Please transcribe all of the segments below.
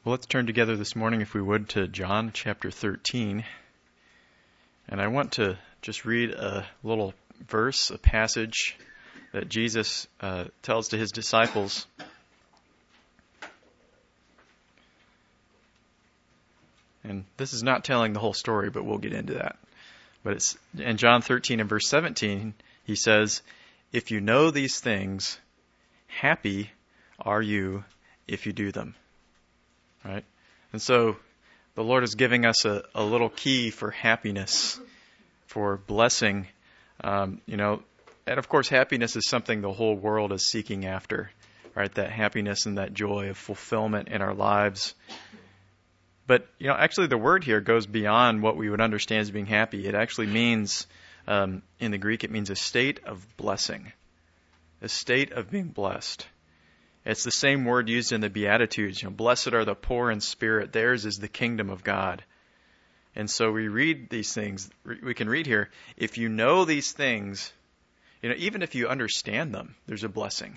Well, let's turn together this morning, if we would, to John chapter 13. And I want to just read a little verse, a passage that Jesus tells to his disciples. And this is not telling the whole story, but we'll get into that. But it's in John 13 and verse 17, he says, "If you know these things, happy are you if you do them." Right? And so the Lord is giving us a little key for happiness, for blessing. And of course, happiness is something the whole world is seeking after, right? That happiness and that joy of fulfillment in our lives. But, actually the word here goes beyond what we would understand as being happy. It actually means, in the Greek, it means a state of blessing, a state of being blessed. It's the same word used in the Beatitudes. Blessed are the poor in spirit. Theirs is the kingdom of God. And so we read these things. We can read here, if you know these things, even if you understand them, there's a blessing.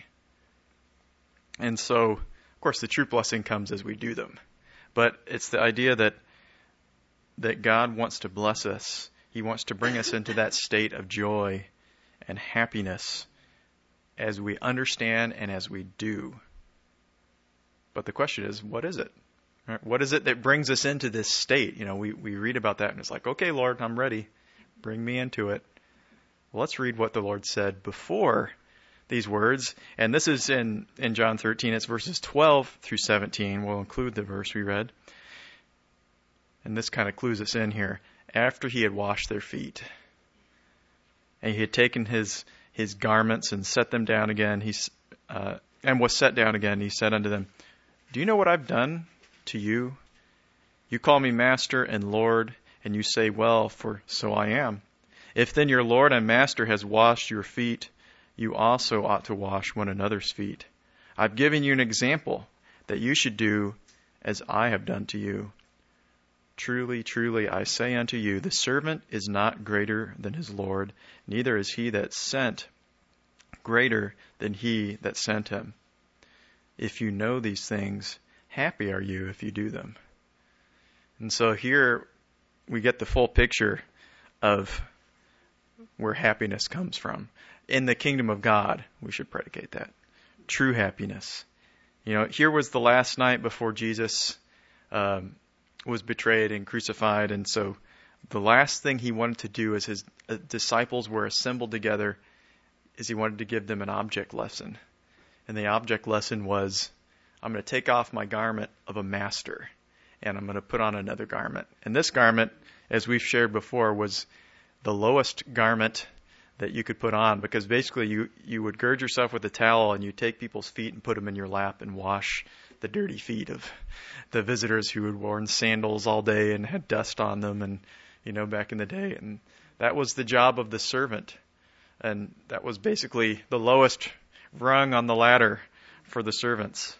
And so, of course, the true blessing comes as we do them. But it's the idea that God wants to bless us. He wants to bring us into that state of joy and happiness as we understand and as we do. But the question is, what is it? Right? What is it that brings us into this state? We read about that and it's like, okay, Lord, I'm ready. Bring me into it. Well, let's read what the Lord said before these words. And this is in John 13. It's verses 12 through 17. We'll include the verse we read. And this kind of clues us in here. After he had washed their feet, and he had taken his garments and set them down again, and was set down again, he said unto them, "Do you know what I've done to you? You call me Master and Lord, and you say, well, for so I am. If then your Lord and Master has washed your feet, you also ought to wash one another's feet. I've given you an example that you should do as I have done to you. Truly, truly, I say unto you, the servant is not greater than his Lord, neither is he that sent greater than he that sent him. If you know these things, happy are you if you do them." And so here we get the full picture of where happiness comes from. In the kingdom of God, we should predicate that. True happiness. Here was the last night before Jesus was betrayed and crucified. And so the last thing he wanted to do as his disciples were assembled together is he wanted to give them an object lesson. And the object lesson was, I'm going to take off my garment of a master and I'm going to put on another garment. And this garment, as we've shared before, was the lowest garment that you could put on, because basically you would gird yourself with a towel and you take people's feet and put them in your lap and wash the dirty feet of the visitors who had worn sandals all day and had dust on them, and back in the day. And that was the job of the servant. And that was basically the lowest rung on the ladder for the servants.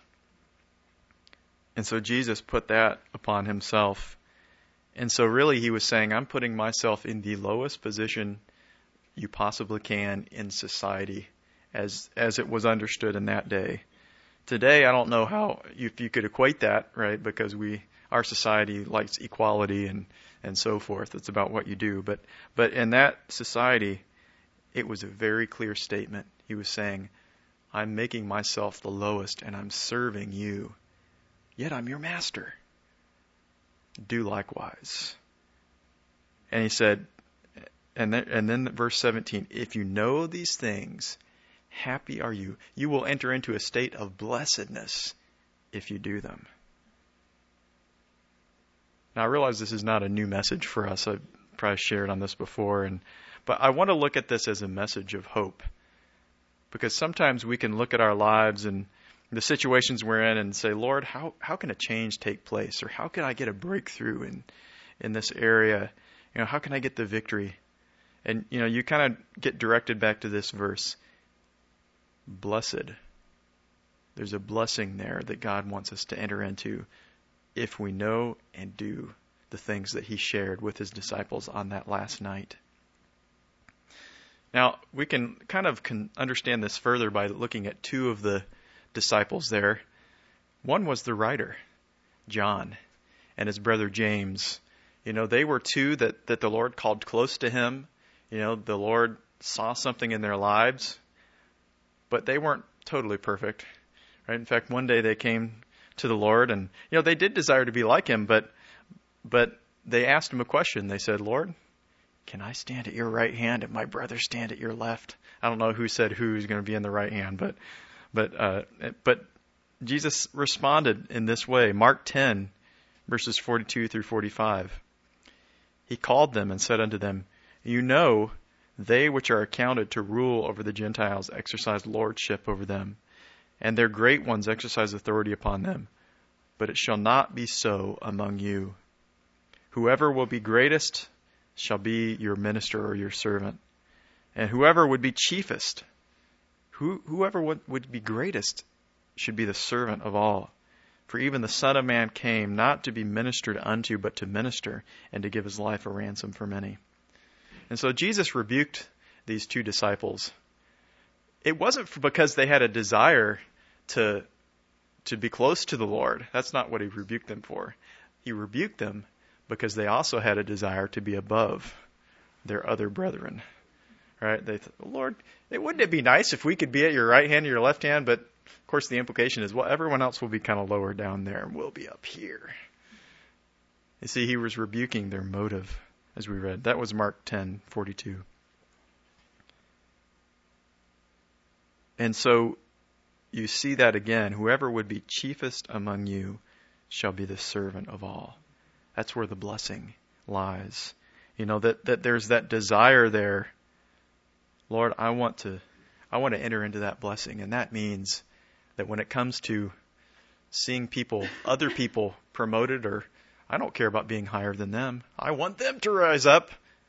And so Jesus put that upon himself. And so really he was saying, I'm putting myself in the lowest position you possibly can in society as it was understood in that day. Today, I don't know if you could equate that, right? Because our society likes equality and so forth. It's about what you do. But in that society, it was a very clear statement. He was saying, I'm making myself the lowest and I'm serving you. Yet I'm your master. Do likewise. And he said, and then verse 17, if you know these things, happy are you. You will enter into a state of blessedness if you do them. Now, I realize this is not a new message for us. I've probably shared on this before, but I want to look at this as a message of hope. Because sometimes we can look at our lives and the situations we're in and say, Lord, how can a change take place? Or how can I get a breakthrough in this area? How can I get the victory? And, you kind of get directed back to this verse. Blessed. There's a blessing there that God wants us to enter into if we know and do the things that he shared with his disciples on that last night. Now, we can kind of understand this further by looking at two of the disciples there. One was the writer. John and his brother James. They were two that the Lord called close to him. The Lord saw something in their lives, but they weren't totally perfect. Right? In fact, one day they came to the Lord and, they did desire to be like him, but they asked him a question. They said, Lord, can I stand at your right hand and my brother stand at your left? I don't know who said who's going to be in the right hand, but Jesus responded in this way. Mark 10, verses 42 through 45. He called them and said unto them, they which are accounted to rule over the Gentiles exercise lordship over them, and their great ones exercise authority upon them. But it shall not be so among you. Whoever will be greatest shall be your minister or your servant. And whoever would be chiefest, whoever would be greatest, should be the servant of all. For even the Son of Man came not to be ministered unto, but to minister, and to give his life a ransom for many. And so Jesus rebuked these two disciples. It wasn't because they had a desire to be close to the Lord. That's not what he rebuked them for. He rebuked them because they also had a desire to be above their other brethren. Right? They thought, Lord, wouldn't it be nice if we could be at your right hand or your left hand? But of course the implication is, well, everyone else will be kind of lower down there and we'll be up here. You see, he was rebuking their motive, as we read. That was Mark 10:42. And so you see that again. Whoever would be chiefest among you shall be the servant of all. That's where the blessing lies. That there's that desire there. Lord, I want to enter into that blessing. And that means that when it comes to seeing other people promoted, or I don't care about being higher than them. I want them to rise up.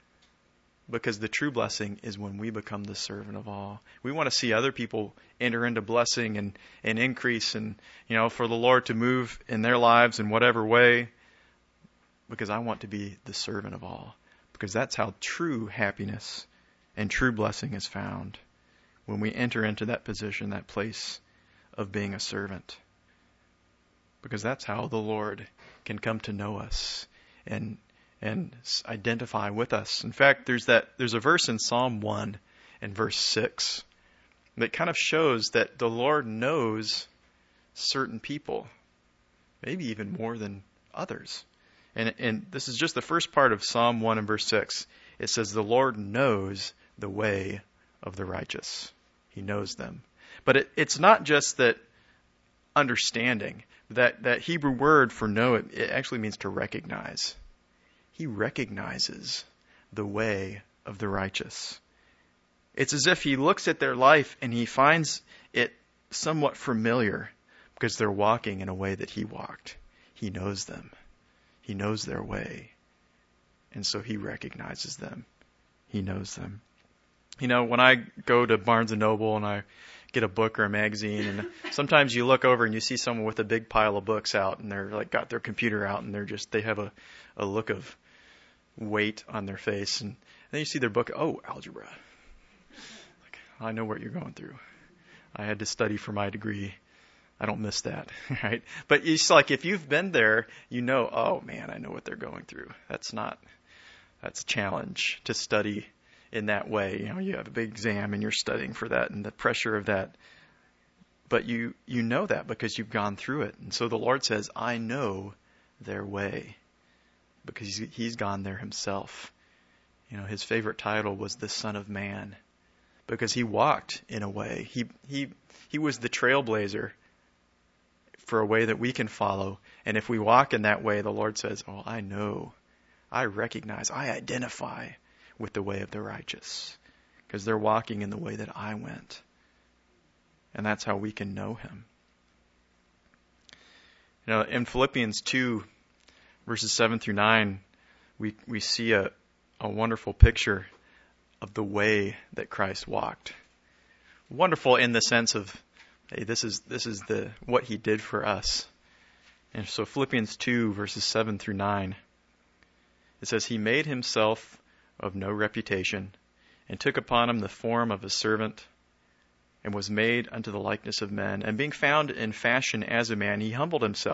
Because the true blessing is when we become the servant of all. We want to see other people enter into blessing and increase, and for the Lord to move in their lives in whatever way. Because I want to be the servant of all. Because that's how true happiness and true blessing is found. When we enter into that position, that place of being a servant. Because that's how the Lord can come to know us and identify with us. In fact, there's a verse in Psalm 1 and verse 6 that kind of shows that the Lord knows certain people, maybe even more than others. And this is just the first part of Psalm 1 and verse 6. It says, the Lord knows the way of the righteous. He knows them. But it's not just that understanding. That Hebrew word for know, it actually means to recognize. He recognizes the way of the righteous. It's as if he looks at their life and he finds it somewhat familiar because they're walking in a way that he walked. He knows them. He knows their way. And so he recognizes them. He knows them. When I go to Barnes & Noble and I get a book or a magazine, and sometimes you look over and you see someone with a big pile of books out and they're like got their computer out and they have a look of weight on their face, and then you see their book, algebra. Like, I know what you're going through. I had to study for my degree. I don't miss that, right? But it's like if you've been there, oh man, I know what they're going through. That's a challenge to study in that way. You have a big exam and you're studying for that and the pressure of that. But you know that because you've gone through it. And so the Lord says, I know their way because he's gone there himself. His favorite title was the Son of Man because he walked in a way. He was the trailblazer for a way that we can follow. And if we walk in that way, the Lord says, I know, I recognize, I identify with the way of the righteous because they're walking in the way that I went. And that's how we can know him. In Philippians 2, verses 7 through 9, we see a wonderful picture of the way that Christ walked. Wonderful in the sense of, hey, this is what he did for us. And so Philippians 2, verses 7 through 9, it says, he made himself of no reputation, and took upon him the form of a servant, and was made unto the likeness of men. And being found in fashion as a man, he humbled himself,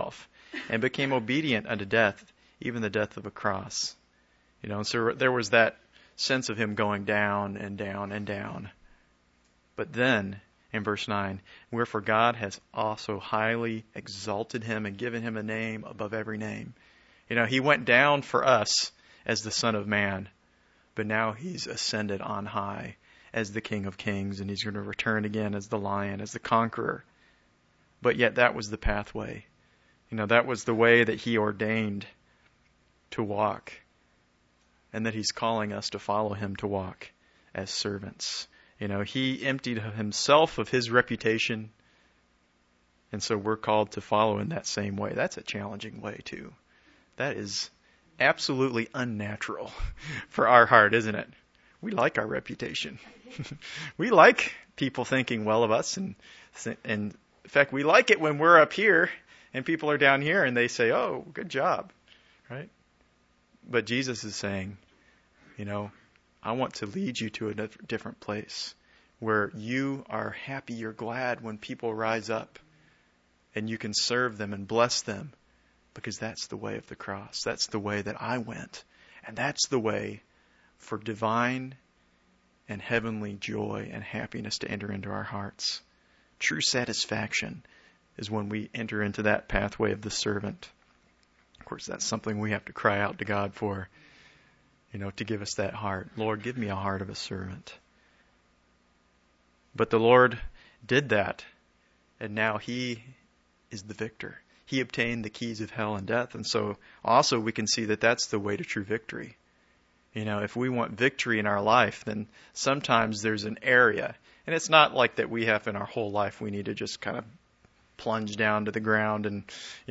and became obedient unto death, even the death of a cross. So there was that sense of him going down and down and down. But then, in verse 9, wherefore God has also highly exalted him and given him a name above every name. He went down for us as the Son of Man, but now he's ascended on high as the King of Kings, and he's going to return again as the Lion, as the conqueror. But yet that was the pathway. That was the way that he ordained to walk, and that he's calling us to follow him to walk as servants. He emptied himself of his reputation, and so we're called to follow in that same way. That's a challenging way, too. That is absolutely unnatural for our heart, isn't it? We like our reputation. We like people thinking well of us, and in fact, we like it when we're up here and people are down here and they say, "Oh, good job," right? But Jesus is saying, I want to lead you to a different place where you are happy, you're glad when people rise up and you can serve them and bless them, because that's the way of the cross. That's the way that I went. And that's the way for divine and heavenly joy and happiness to enter into our hearts. True satisfaction is when we enter into that pathway of the servant. Of course, that's something we have to cry out to God for, to give us that heart. Lord, give me a heart of a servant. But the Lord did that, and now he is the victor. He obtained the keys of hell and death, and so also we can see that that's the way to true victory. If we want victory in our life, then sometimes there's an area, and it's not like that we have in our whole life we need to just kind of plunge down to the ground and,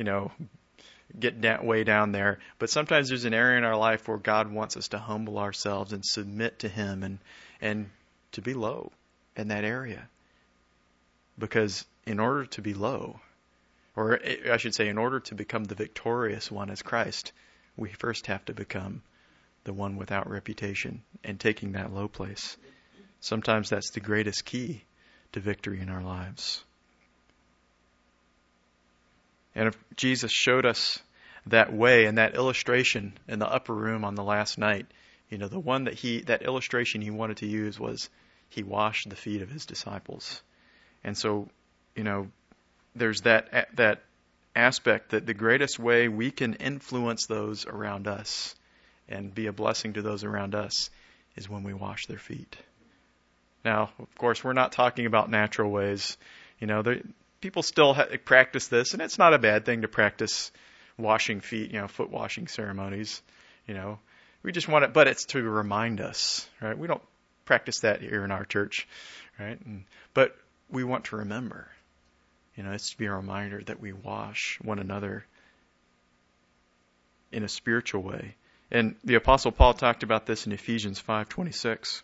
get way down there. But sometimes there's an area in our life where God wants us to humble ourselves and submit to him and to be low in that area. Because in order to be low, or I should say in order to become the victorious one as Christ, we first have to become the one without reputation and taking that low place. Sometimes that's the greatest key to victory in our lives. And if Jesus showed us that way and that illustration in the upper room on the last night, the one that illustration he wanted to use was he washed the feet of his disciples. And so, there's that aspect that the greatest way we can influence those around us and be a blessing to those around us is when we wash their feet. Now, of course, we're not talking about natural ways. People still practice this, and it's not a bad thing to practice washing feet, foot washing ceremonies. We just want it, but it's to remind us, right? We don't practice that here in our church, right? But we want to remember. It's to be a reminder that we wash one another in a spiritual way. And the Apostle Paul talked about this in Ephesians 5:26.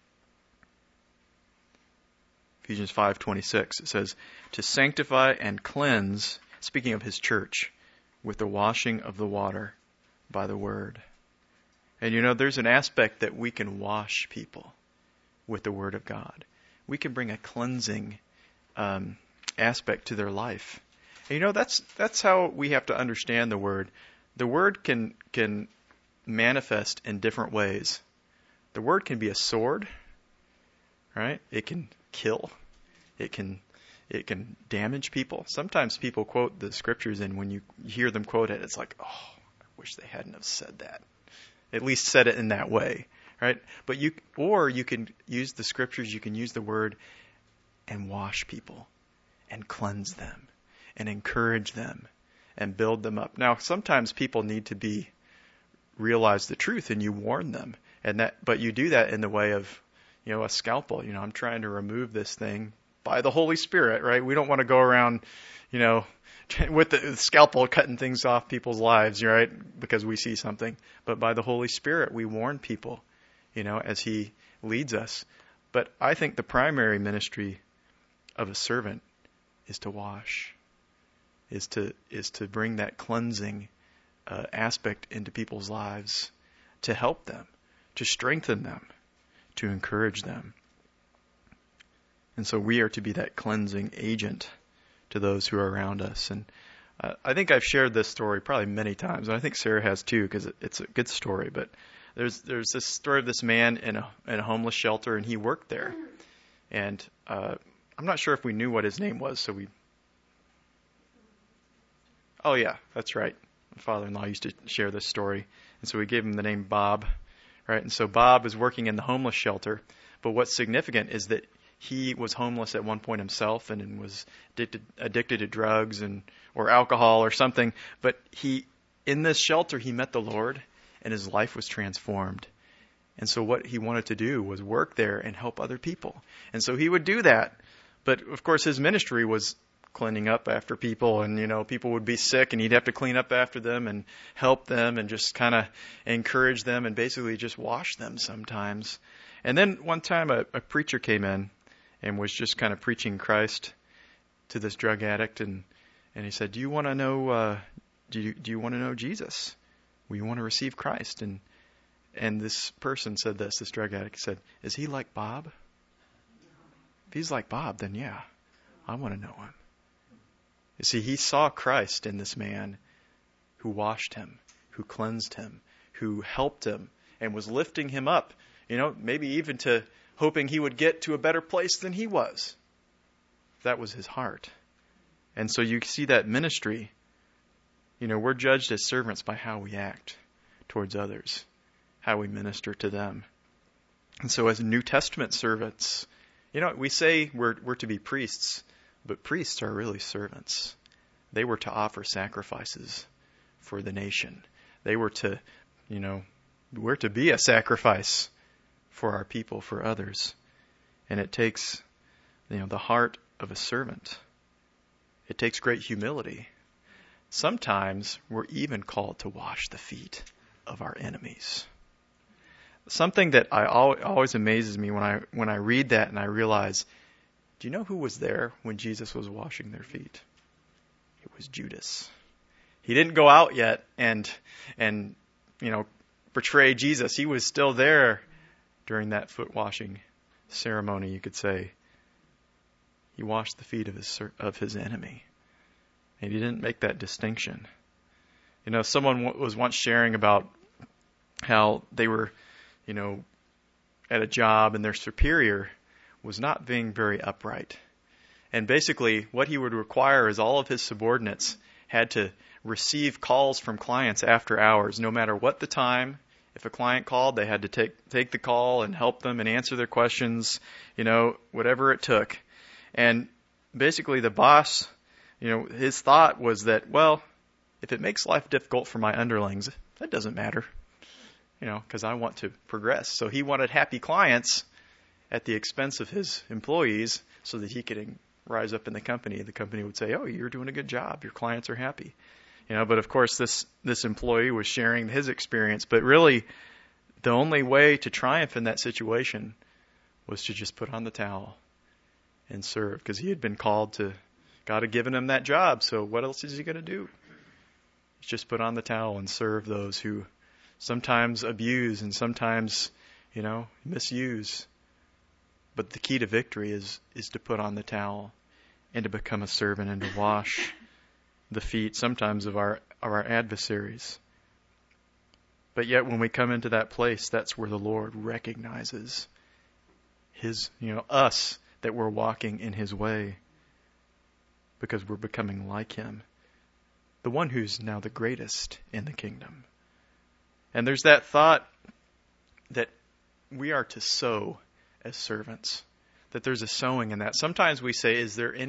Ephesians 5:26, it says, to sanctify and cleanse, speaking of his church, with the washing of the water by the word. And there's an aspect that we can wash people with the word of God. We can bring a cleansing aspect to their life. And that's how we have to understand the word. The word can manifest in different ways. The word can be a sword, right? It can kill. It can damage people. Sometimes people quote the scriptures, and when you hear them quote it, it's like, oh, I wish they hadn't have said that. At least said it in that way, right? But you can use the scriptures, you can use the word and wash people and cleanse them and encourage them and build them up. Now, sometimes people need to realize the truth, and you warn them, but you do that in the way of, a scalpel. I'm trying to remove this thing by the Holy Spirit, right? We don't want to go around, with the scalpel cutting things off people's lives, right? Because we see something. But by the Holy Spirit, we warn people, as he leads us. But I think the primary ministry of a servant is to wash, is to bring that cleansing aspect into people's lives, to help them, to strengthen them, to encourage them. And so we are to be that cleansing agent to those who are around us. And I think I've shared this story probably many times, and I think Sarah has too, because it's a good story. But there's this story of this man in a homeless shelter, and he worked there. And I'm not sure if we knew what his name was, so we. Oh yeah, that's right. My father-in-law used to share this story, and so we gave him the name Bob, right? And so Bob is working in the homeless shelter. But what's significant is that he was homeless at one point himself and was addicted to drugs or alcohol or something. But in this shelter, he met the Lord, and his life was transformed. And so what he wanted to do was work there and help other people. And so he would do that. But of course, his ministry was cleaning up after people, and people would be sick, and he'd have to clean up after them and help them and just kind of encourage them and basically just wash them sometimes. And then one time a preacher came in and was just kind of preaching Christ to this drug addict, and he said, "Do you want to know? Do you want to know Jesus? Well, you want to receive Christ?" And this person said this drug addict said, "Is he like Bob? If he's like Bob, then yeah, I want to know him." You see, he saw Christ in this man who washed him, who cleansed him, who helped him, and was lifting him up, maybe even to hoping he would get to a better place than he was. That was his heart. And so you see that ministry, we're judged as servants by how we act towards others, how we minister to them. And so as New Testament servants, we say we're to be priests, but priests are really servants. They were to offer sacrifices for the nation. They were to, we're to be a sacrifice for our people, for others. And it takes, the heart of a servant. It takes great humility. Sometimes we're even called to wash the feet of our enemies. Something that always amazes me when I read that and I realize, do you know who was there when Jesus was washing their feet? It was Judas. He didn't go out yet and betray Jesus. He was still there during that foot washing ceremony, you could say. He washed the feet of his enemy. And he didn't make that distinction. Someone was once sharing about how they were, at a job and their superior was not being very upright. And basically what he would require is all of his subordinates had to receive calls from clients after hours, no matter what the time. If a client called, they had to take the call and help them and answer their questions, whatever it took. And basically the boss, his thought was that, well, if it makes life difficult for my underlings, that doesn't matter, because I want to progress. So he wanted happy clients at the expense of his employees so that he could rise up in the company. The company would say, "Oh, you're doing a good job. Your clients are happy." But of course this employee was sharing his experience, but really the only way to triumph in that situation was to just put on the towel and serve, because he had been called to, God had given him that job, so what else is he going to do? Just put on the towel and serve those who sometimes abuse and sometimes, misuse. But the key to victory is to put on the towel and to become a servant and to wash the feet sometimes of our adversaries. But yet when we come into that place, that's where the Lord recognizes us, that we're walking in his way because we're becoming like him, the one who's now the greatest in the kingdom. And there's that thought that we are to sow as servants, that there's a sowing in that. Sometimes we say,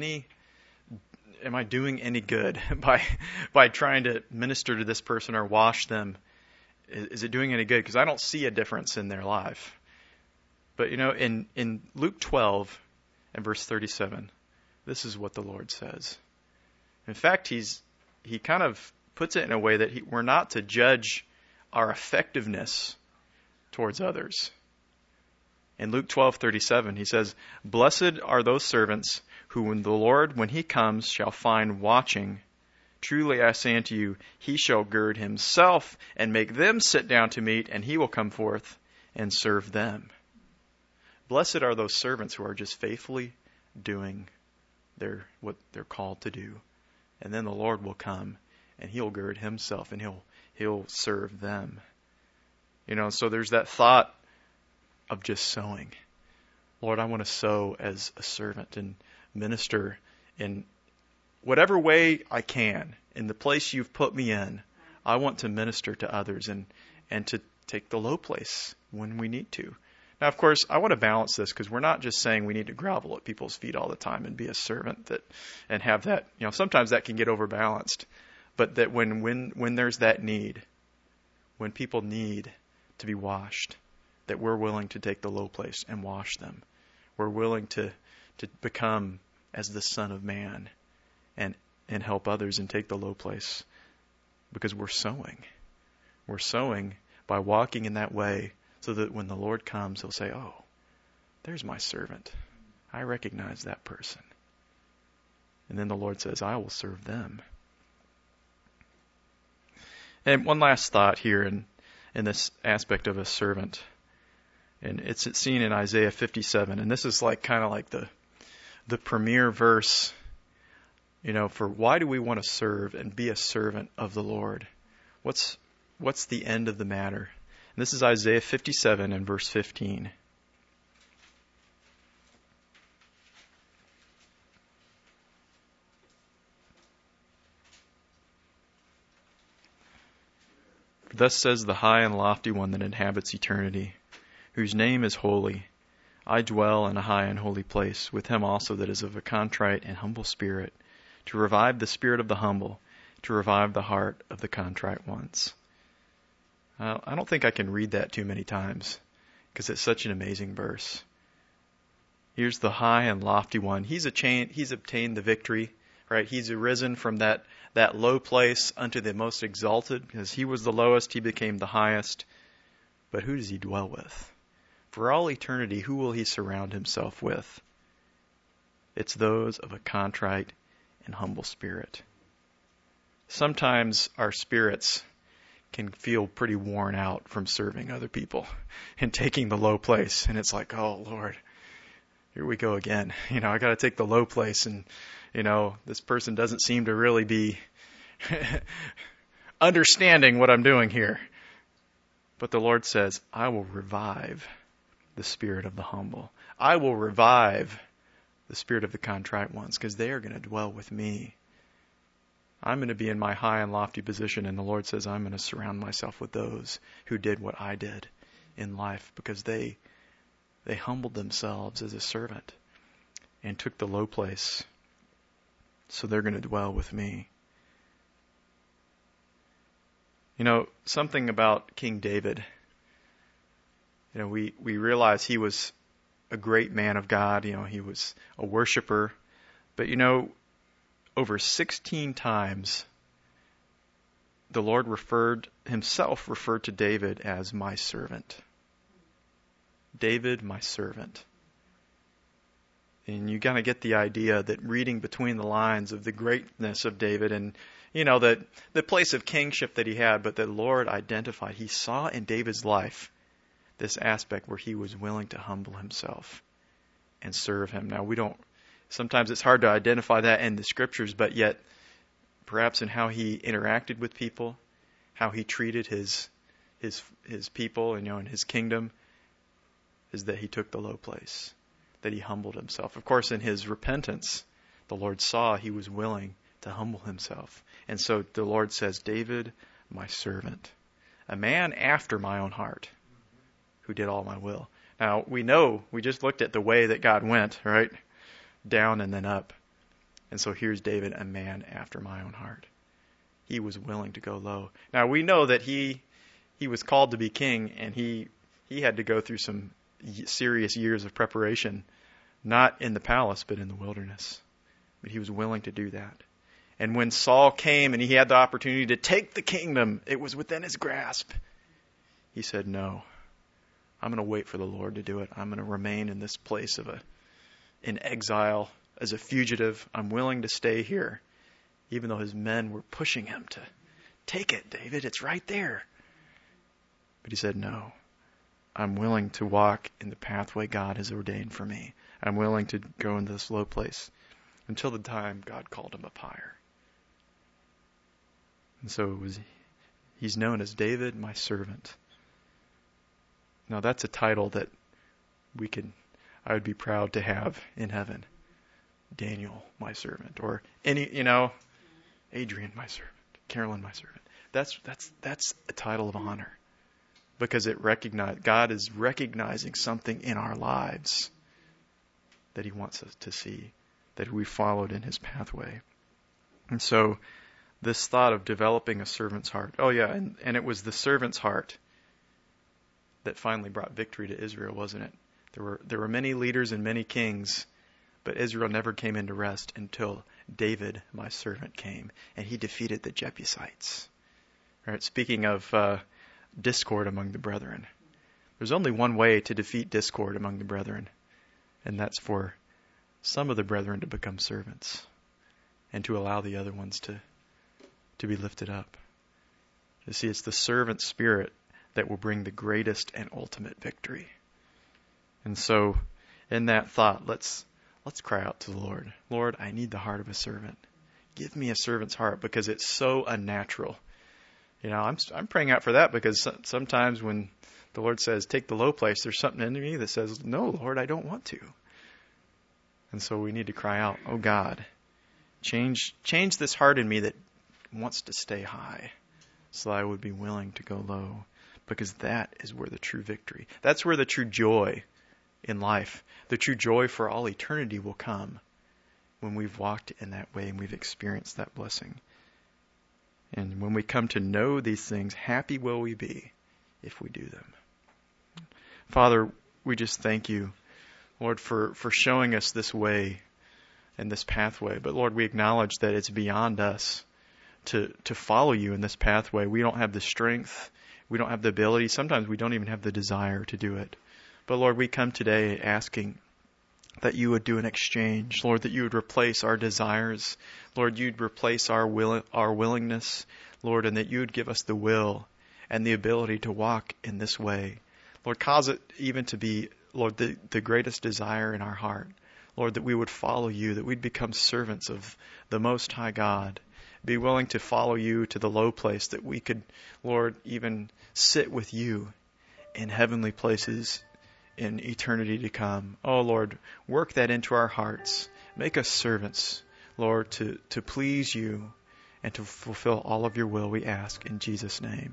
am I doing any good by trying to minister to this person or wash them? Is it doing any good? Because I don't see a difference in their life. But in Luke 12 and verse 37, this is what the Lord says. In fact, he kind of puts it in a way that we're not to judge our effectiveness towards others. In Luke 12:37, he says, "Blessed are those servants who when the Lord, when he comes, shall find watching. Truly I say unto you, he shall gird himself and make them sit down to meat, and he will come forth and serve them." Blessed are those servants who are just faithfully doing what they're called to do. And then the Lord will come and he'll gird himself and he'll serve them. So there's that thought of just sowing. Lord, I want to sow as a servant and minister in whatever way I can. In the place you've put me in, I want to minister to others and to take the low place when we need to. Now, of course, I want to balance this because we're not just saying we need to grovel at people's feet all the time and be a servant and have that, sometimes that can get overbalanced. But that when there's that need, when people need to be washed, that we're willing to take the low place and wash them. We're willing to become as the Son of Man and help others and take the low place because we're sowing. We're sowing by walking in that way so that when the Lord comes, he'll say, oh, there's my servant. I recognize that person. And then the Lord says, I will serve them. And one last thought here in this aspect of a servant. And it's seen in Isaiah 57. And this is kind of like the premier verse, for why do we want to serve and be a servant of the Lord? What's the end of the matter? And this is Isaiah 57 and verse 15. Thus says the high and lofty one that inhabits eternity, whose name is holy. I dwell in a high and holy place, with him also that is of a contrite and humble spirit, to revive the spirit of the humble, to revive the heart of the contrite ones. I don't think I can read that too many times, because it's such an amazing verse. Here's the high and lofty one. He's obtained the victory, right? He's arisen from that low place unto the most exalted, because he was the lowest, he became the highest. But who does he dwell with? For all eternity, who will he surround himself with? It's those of a contrite and humble spirit. Sometimes our spirits can feel pretty worn out from serving other people and taking the low place. And it's like, oh, Lord, here we go again. I got to take the low place. And, this person doesn't seem to really be understanding what I'm doing here. But the Lord says, I will revive the spirit of the humble. I will revive the spirit of the contrite ones, because they are going to dwell with me. I'm going to be in my high and lofty position, and the Lord says I'm going to surround myself with those who did what I did in life, because they humbled themselves as a servant and took the low place. So they're going to dwell with me. Something about King David. We realize he was a great man of God. He was a worshiper. But over 16 times, the Lord referred to David as my servant. David, my servant. And you kind of get the idea that reading between the lines of the greatness of David and, the place of kingship that he had, but the Lord identified, he saw in David's life this aspect where he was willing to humble himself and serve him. Now, sometimes it's hard to identify that in the scriptures, but yet perhaps in how he interacted with people, how he treated his people and in his kingdom, is that he took the low place, that he humbled himself. Of course, in his repentance, the Lord saw he was willing to humble himself. And so the Lord says, David, my servant, a man after my own heart, who did all my will. Now, we just looked at the way that God went, right? Down and then up. And so here's David, a man after my own heart. He was willing to go low. Now, we know that he was called to be king, and he had to go through some serious years of preparation, not in the palace, but in the wilderness. But he was willing to do that. And when Saul came and he had the opportunity to take the kingdom, it was within his grasp. He said, no, I'm going to wait for the Lord to do it. I'm going to remain in this place in exile as a fugitive. I'm willing to stay here, even though his men were pushing him to take it, David. It's right there. But he said, no, I'm willing to walk in the pathway God has ordained for me. I'm willing to go into this low place until the time God called him up higher. And so he's known as David, my servant. Now that's a title that I would be proud to have in heaven. Daniel, my servant, or Adrian, my servant, Carolyn, my servant. That's a title of honor, because God is recognizing something in our lives that He wants us to see, that we followed in His pathway. And so this thought of developing a servant's heart. Oh yeah, and it was the servant's heart that finally brought victory to Israel, wasn't it? There were many leaders and many kings, but Israel never came into rest until David, my servant, came, and he defeated the Jebusites. Right? Speaking of discord among the brethren, there's only one way to defeat discord among the brethren, and that's for some of the brethren to become servants and to allow the other ones to be lifted up. You see, it's the servant spirit that will bring the greatest and ultimate victory. And so, in that thought, let's cry out to the Lord. Lord, I need the heart of a servant. Give me a servant's heart, because it's so unnatural. I'm praying out for that, because sometimes when the Lord says, take the low place, there's something in me that says, no, Lord, I don't want to. And so we need to cry out, oh God, change this heart in me that wants to stay high, so I would be willing to go low, because that is where the true victory, that's where the true joy in life, the true joy for all eternity will come, when we've walked in that way and we've experienced that blessing. And when we come to know these things, happy will we be if we do them. Father, we just thank you, Lord, for showing us this way and this pathway. But Lord, we acknowledge that it's beyond us to follow you in this pathway. We don't have the strength. We don't have the ability. Sometimes we don't even have the desire to do it. But Lord, we come today asking that you would do an exchange. Lord, that you would replace our desires. Lord, you'd replace our willingness. Lord, and that you would give us the will and the ability to walk in this way. Lord, cause it even to be, Lord, the greatest desire in our heart. Lord, that we would follow you, that we'd become servants of the Most High God. Be willing to follow you to the low place, that we could, Lord, even sit with you in heavenly places in eternity to come. Oh, Lord, work that into our hearts. Make us servants, Lord, to please you and to fulfill all of your will, we ask in Jesus' name.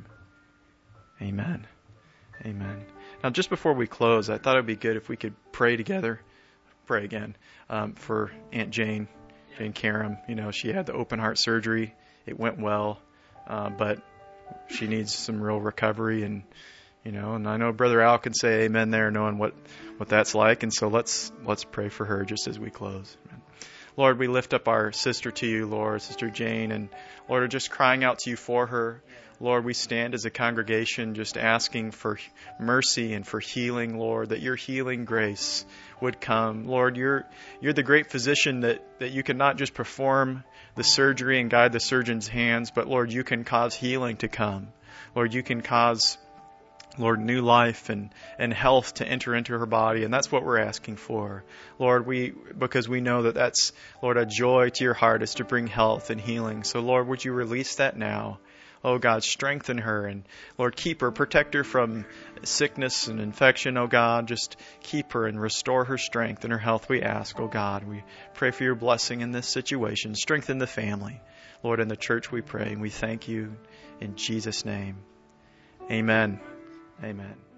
Amen. Amen. Now, just before we close, I thought it would be good if we could pray together. Pray again for Aunt Jane Karam. She had the open heart surgery. It went well, but she needs some real recovery, and I know Brother Al can say amen there, knowing what that's like. And so let's pray for her just as we close. Amen. Lord, we lift up our sister to you, Lord, Sister Jane, and Lord, are just crying out to you for her. Lord, we stand as a congregation just asking for mercy and for healing, Lord, that your healing grace would come. Lord, you're the great physician that you can not just perform the surgery and guide the surgeon's hands, but Lord, you can cause healing to come. Lord, you can cause, Lord, new life and health to enter into her body, and that's what we're asking for. Lord, because we know that's, Lord, a joy to your heart is to bring health and healing. So, Lord, would you release that now? Oh, God, strengthen her and, Lord, keep her, protect her from sickness and infection, oh, God. Just keep her and restore her strength and her health, we ask, oh, God. We pray for your blessing in this situation. Strengthen the family. Lord, in the church we pray, and we thank you in Jesus' name. Amen. Amen.